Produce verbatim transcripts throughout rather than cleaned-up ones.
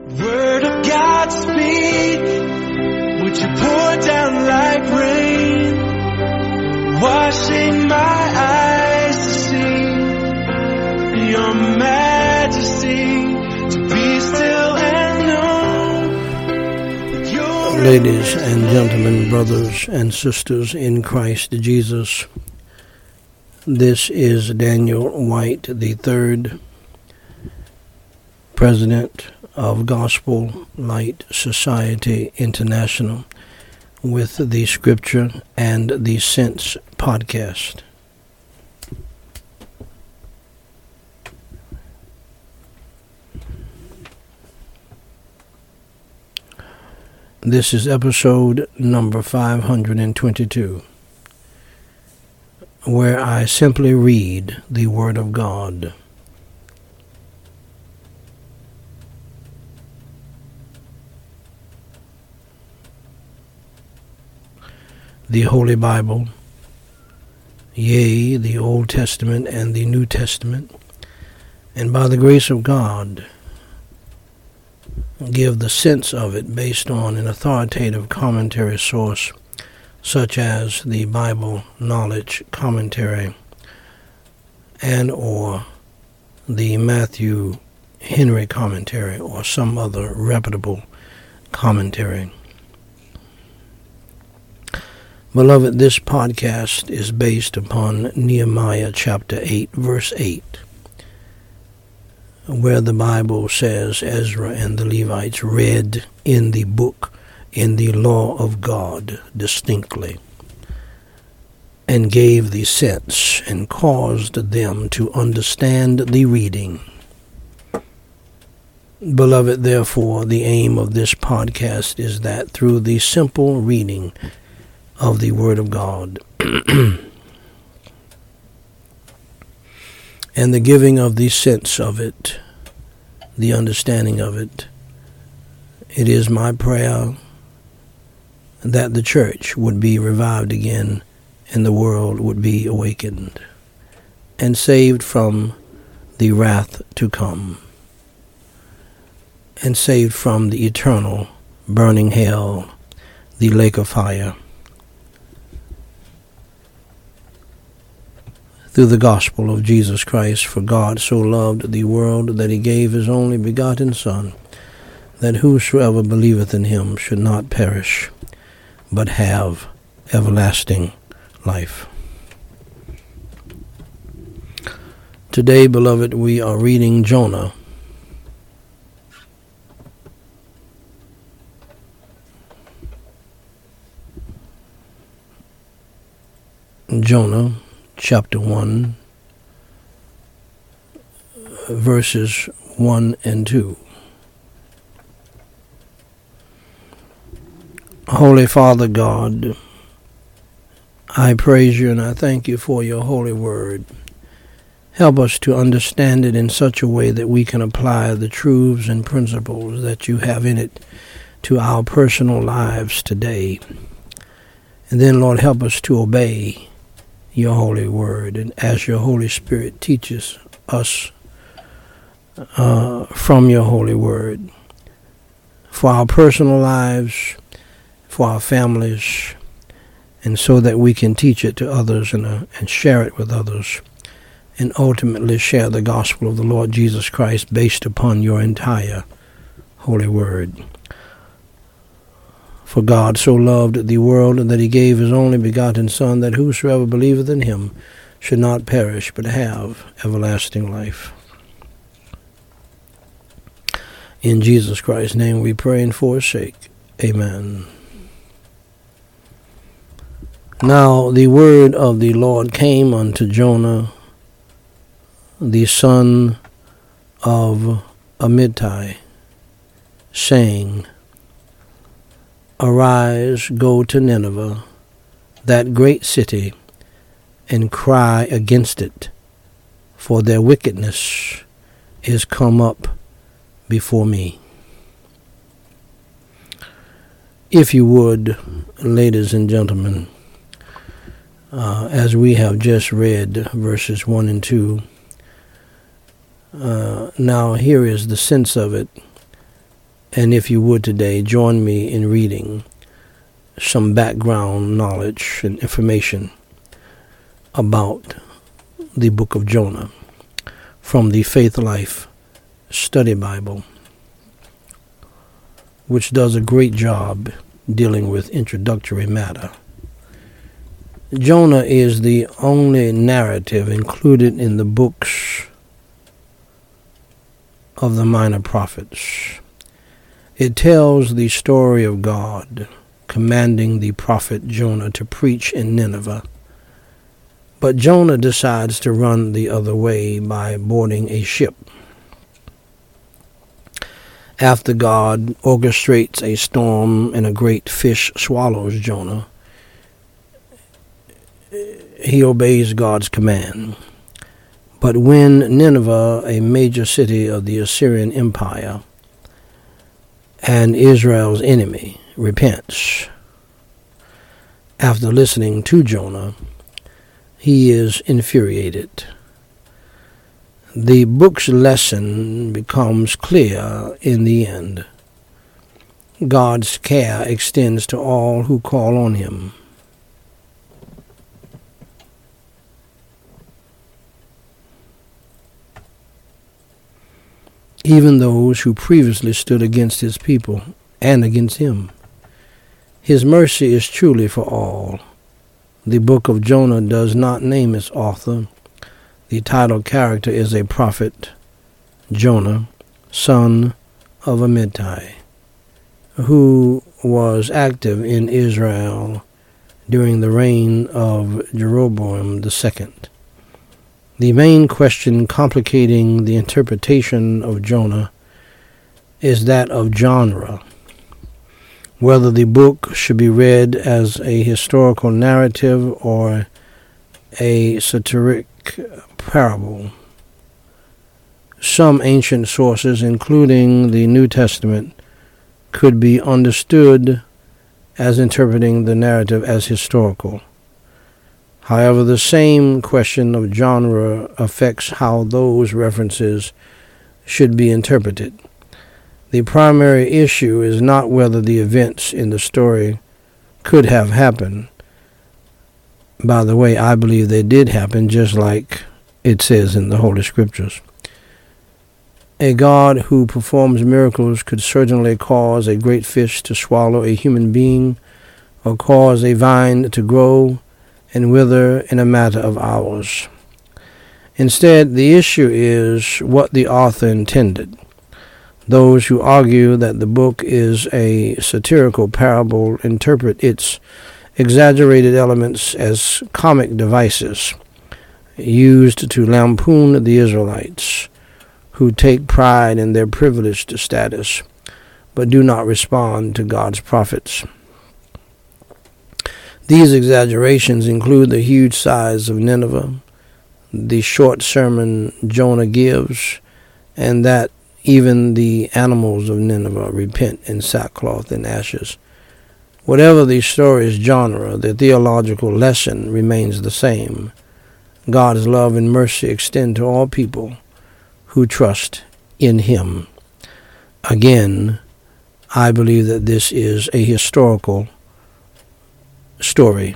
Word of God speak, would you pour down like rain, washing my eyes to see your majesty, to be still and know. Ladies and gentlemen, brothers and sisters in Christ Jesus, this is Daniel White the third, President of Gospel Light Society International, with the Scripture and the Sense podcast. This is episode number five hundred twenty-two, where I simply read the Word of God. The Holy Bible, yea, the Old Testament and the New Testament, and by the grace of God, give the sense of it based on an authoritative commentary source, such as the Bible Knowledge Commentary and or the Matthew Henry Commentary or some other reputable commentary. Beloved, this podcast is based upon Nehemiah chapter eight, verse eight, where the Bible says Ezra and the Levites read in the book, in the law of God distinctly, and gave the sense and caused them to understand the reading. Beloved, therefore, the aim of this podcast is that through the simple reading of the Word of God and the giving of the sense of it, the understanding of it, it is my prayer that the church would be revived again and the world would be awakened and saved from the wrath to come and saved from the eternal burning hell, the lake of fire, through the gospel of Jesus Christ. For God so loved the world that he gave his only begotten Son, that whosoever believeth in him should not perish, but have everlasting life. Today, beloved, we are reading Jonah. Jonah chapter one, verses one and two. Holy Father God, I praise you and I thank you for your holy word. Help us to understand it in such a way that we can apply the truths and principles that you have in it to our personal lives today. And then, Lord, help us to obey your holy word, and as your Holy Spirit teaches us uh, from your holy word, for our personal lives, for our families, and so that we can teach it to others and, uh, and share it with others, and ultimately share the gospel of the Lord Jesus Christ based upon your entire holy word. For God so loved the world that he gave his only begotten Son, that whosoever believeth in him should not perish, but have everlasting life. In Jesus Christ's name we pray and forsake. Amen. Now the word of the Lord came unto Jonah, the son of Amittai, saying, Arise, go to Nineveh, that great city, and cry against it, for their wickedness is come up before me. If you would, ladies and gentlemen, uh, as we have just read verses one and two, uh, now here is the sense of it And if you would today, join me in reading some background knowledge and information about the book of Jonah from the Faith Life Study Bible, which does a great job dealing with introductory matter. Jonah is the only narrative included in the books of the minor prophets. It tells the story of God commanding the prophet Jonah to preach in Nineveh. But Jonah decides to run the other way by boarding a ship. After God orchestrates a storm and a great fish swallows Jonah, he obeys God's command. But when Nineveh, a major city of the Assyrian Empire and Israel's enemy, repents after listening to Jonah, he is infuriated. The book's lesson becomes clear in the end. God's care extends to all who call on him. Even those who previously stood against his people and against him. His mercy is truly for all. The book of Jonah does not name its author. The title character is a prophet, Jonah, son of Amittai, who was active in Israel during the reign of Jeroboam the Second. The main question complicating the interpretation of Jonah is that of genre, whether the book should be read as a historical narrative or a satiric parable. Some ancient sources, including the New Testament, could be understood as interpreting the narrative as historical. However, the same question of genre affects how those references should be interpreted. The primary issue is not whether the events in the story could have happened. By the way, I believe they did happen, just like it says in the Holy Scriptures. A God who performs miracles could certainly cause a great fish to swallow a human being or cause a vine to grow and wither in a matter of hours. Instead, the issue is what the author intended. Those who argue that the book is a satirical parable interpret its exaggerated elements as comic devices used to lampoon the Israelites, who take pride in their privileged status but do not respond to God's prophets. These exaggerations include the huge size of Nineveh, the short sermon Jonah gives, and that even the animals of Nineveh repent in sackcloth and ashes. Whatever the story's genre, the theological lesson remains the same. God's love and mercy extend to all people who trust in him. Again, I believe that this is a historical story,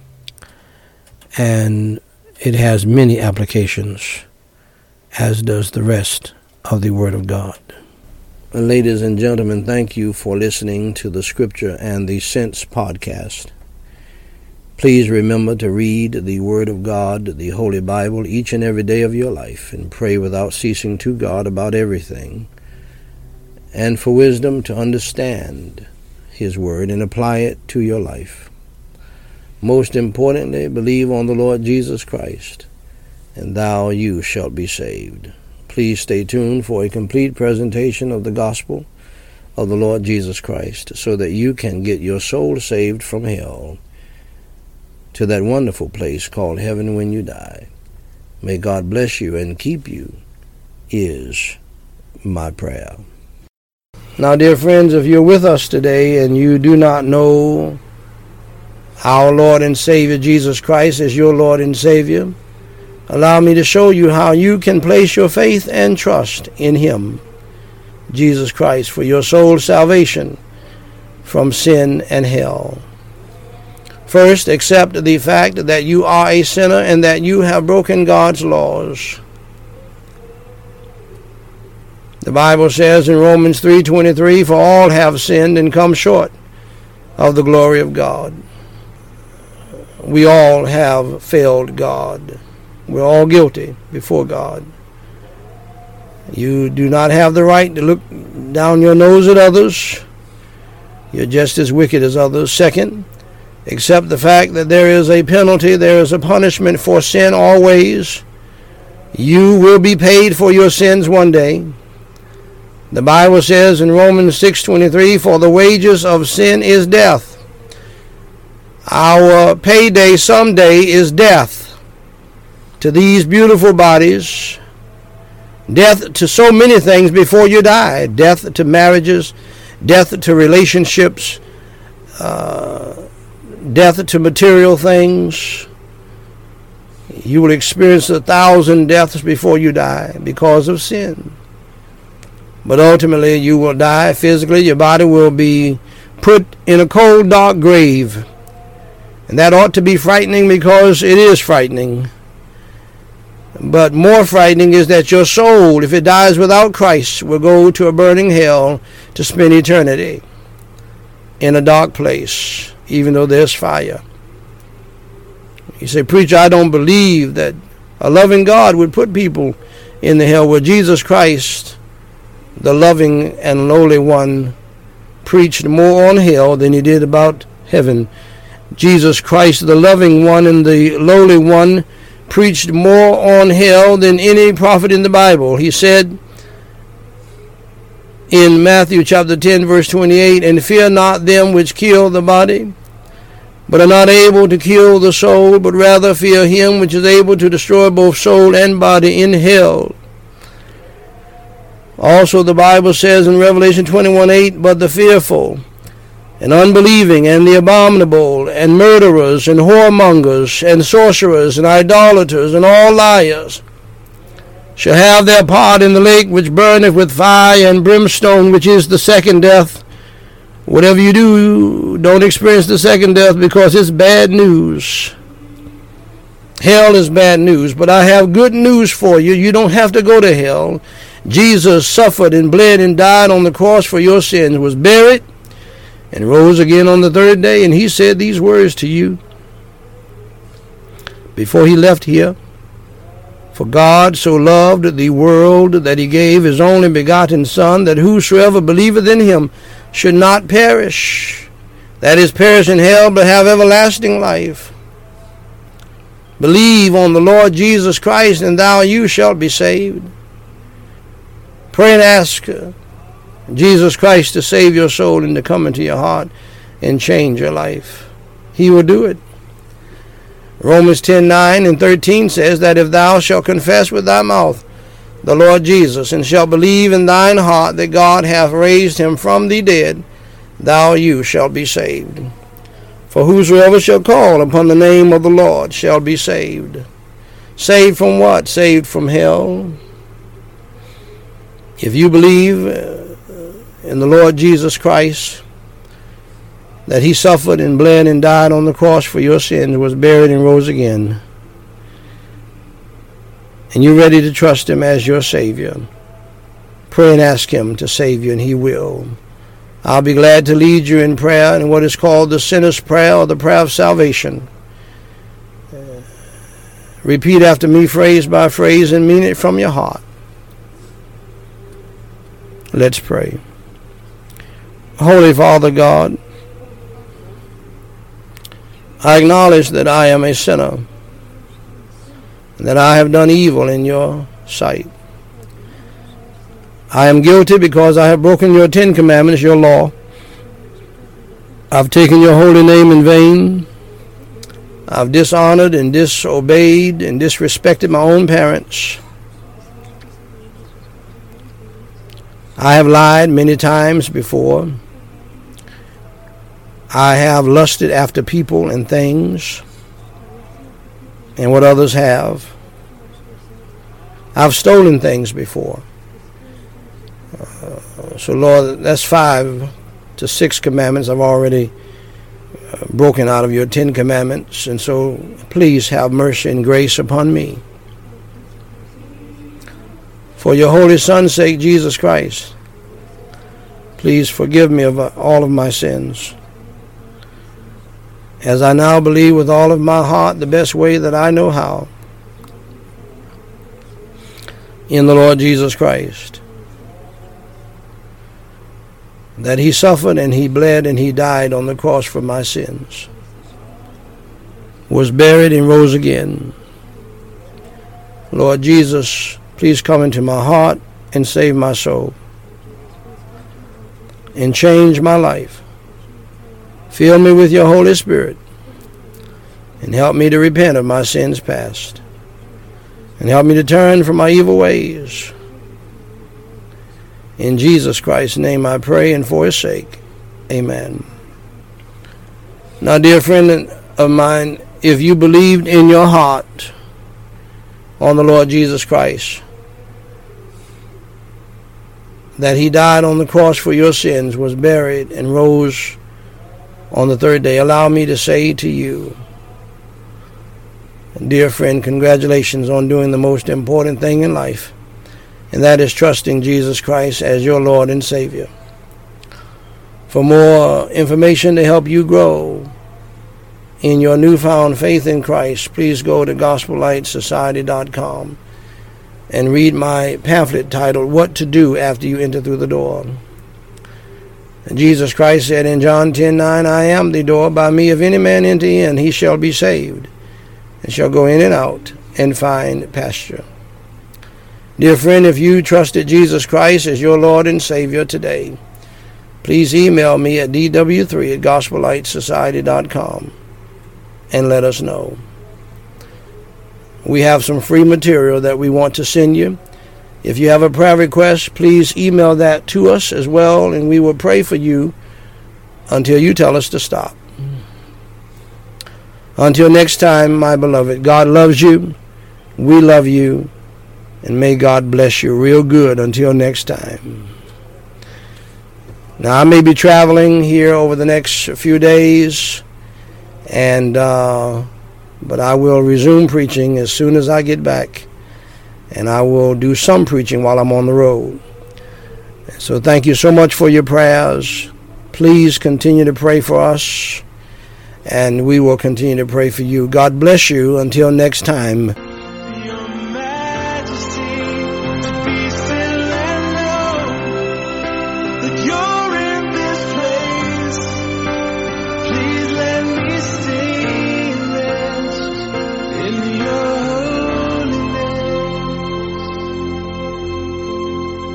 and it has many applications, as does the rest of the Word of God. Ladies and gentlemen, thank you for listening to the Scripture and the Sense podcast. Please remember to read the Word of God, the Holy Bible, each and every day of your life, and pray without ceasing to God about everything, and for wisdom to understand his Word and apply it to your life. Most importantly, believe on the Lord Jesus Christ, and thou you shalt be saved. Please stay tuned for a complete presentation of the gospel of the Lord Jesus Christ, so that you can get your soul saved from hell to that wonderful place called heaven when you die. May God bless you and keep you, is my prayer. Now, dear friends, if you're with us today and you do not know our Lord and Savior Jesus Christ is your Lord and Savior, allow me to show you how you can place your faith and trust in him. Jesus Christ for your soul's salvation from sin and hell. First, accept the fact that you are a sinner and that you have broken God's laws. The Bible says in Romans three twenty-three, for all have sinned and come short of the glory of God. We all have failed God. We're all guilty before God. You do not have the right to look down your nose at others. You're just as wicked as others. Second, accept the fact that there is a penalty, there is a punishment for sin always. You will be paid for your sins one day. The Bible says in Romans six twenty-three, for the wages of sin is death. Our payday someday is death to these beautiful bodies, death to so many things before you die, death to marriages, death to relationships, uh, death to material things. You will experience a thousand deaths before you die because of sin. But ultimately you will die physically. Your body will be put in a cold, dark grave. And that ought to be frightening because it is frightening. But more frightening is that your soul, if it dies without Christ, will go to a burning hell to spend eternity in a dark place, even though there's fire. You say, preacher, I don't believe that a loving God would put people in the hell. Well, Jesus Christ, the loving and lowly one, preached more on hell than he did about heaven. Jesus Christ, the loving one and the lowly one, preached more on hell than any prophet in the Bible. He said in Matthew chapter ten, verse twenty-eight, and fear not them which kill the body, but are not able to kill the soul, but rather fear him which is able to destroy both soul and body in hell. Also the Bible says in Revelation twenty-one eight, but the fearful and unbelieving and the abominable and murderers and whoremongers and sorcerers and idolaters and all liars shall have their part in the lake which burneth with fire and brimstone, which is the second death. Whatever you do, don't experience the second death because it's bad news. Hell is bad news, but I have good news for you. You don't have to go to hell. Jesus suffered and bled and died on the cross for your sins, was buried, and rose again on the third day, and he said these words to you before he left here. For God so loved the world that he gave his only begotten Son, that whosoever believeth in him should not perish, that is, perish in hell, but have everlasting life. Believe on the Lord Jesus Christ, and thou you shalt be saved. Pray and ask Jesus Christ to save your soul and to come into your heart and change your life. He will do it. Romans ten nine and thirteen says that if thou shalt confess with thy mouth the Lord Jesus, and shalt believe in thine heart that God hath raised him from the dead, thou you shalt be saved. For whosoever shall call upon the name of the Lord shall be saved. Saved from what? Saved from hell. If you believe in the Lord Jesus Christ, that he suffered and bled and died on the cross for your sins, was buried and rose again, and you're ready to trust him as your Savior, pray and ask him to save you, and he will. I'll be glad to lead you in prayer in what is called the sinner's prayer, or the prayer of salvation. Repeat after me phrase by phrase and mean it from your heart. Let's pray. Holy Father God, I acknowledge that I am a sinner, and that I have done evil in your sight. I am guilty because I have broken your Ten Commandments, your law. I've taken your holy name in vain. I've dishonored and disobeyed and disrespected my own parents. I have lied many times before. I have lusted after people and things and what others have. I've stolen things before. Uh, So, Lord, that's five to six commandments I've already uh, broken out of your Ten Commandments. And so, please have mercy and grace upon me. For your Holy Son's sake, Jesus Christ, please forgive me of all of my sins. As I now believe with all of my heart, the best way that I know how, in the Lord Jesus Christ, that he suffered and he bled and he died on the cross for my sins, was buried and rose again. Lord Jesus, please come into my heart and save my soul and change my life. Fill me with your Holy Spirit and help me to repent of my sins past and help me to turn from my evil ways. In Jesus Christ's name I pray, and for his sake, amen. Now, dear friend of mine, if you believed in your heart on the Lord Jesus Christ, that he died on the cross for your sins, was buried, and rose on the third day, allow me to say to you, dear friend, congratulations on doing the most important thing in life, and that is trusting Jesus Christ as your Lord and Savior. For more information to help you grow in your newfound faith in Christ, please go to gospel light society dot com and read my pamphlet titled, What to Do After You Enter Through the Door. Jesus Christ said in John ten nine, I am the door. By me if any man enter in, he shall be saved, and shall go in and out and find pasture. Dear friend, if you trusted Jesus Christ as your Lord and Savior today, please email me at d w three at gospel light society dot com and let us know. We have some free material that we want to send you. If you have a prayer request, please email that to us as well, and we will pray for you until you tell us to stop. Until next time, my beloved, God loves you, we love you, and may God bless you real good until next time. Now, I may be traveling here over the next few days, and uh, but I will resume preaching as soon as I get back, and I will do some preaching while I'm on the road. So thank you so much for your prayers. Please continue to pray for us, and we will continue to pray for you. God bless you until next time.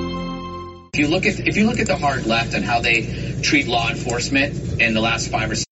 If you look at if you look at the hard left and how they treat law enforcement in the last five or six